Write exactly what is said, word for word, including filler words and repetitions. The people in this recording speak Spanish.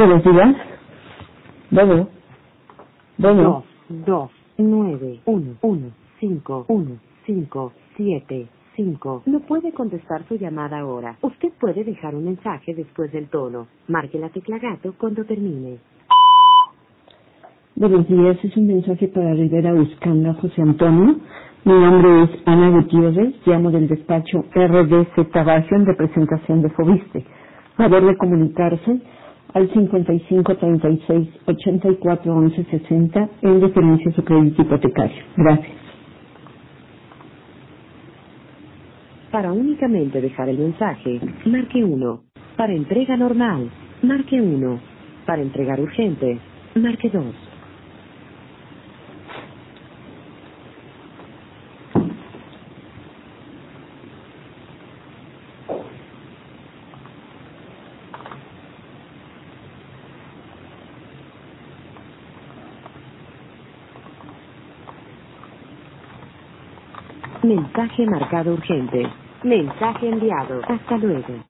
Buenos días. Bueno. Bueno. Dos, dos, nueve, uno, uno, cinco, uno, cinco, siete, cinco. No puede contestar su llamada ahora. Usted puede dejar un mensaje después del tono. Marque la tecla gato cuando termine. Buenos días, es un mensaje para Rivera Uscanga, José Antonio. Mi nombre es Ana Gutiérrez, llamo del despacho R D Z Bajo en representación de Fobiste. Favor de comunicarse al cincuenta y cinco, treinta y seis, ochenta y cuatro, once, sesenta en referencia a su crédito hipotecario. Gracias. Para únicamente dejar el mensaje, marque uno. Para entrega normal, marque uno. Para entregar urgente, marque dos. Mensaje marcado urgente. Mensaje enviado. Hasta luego.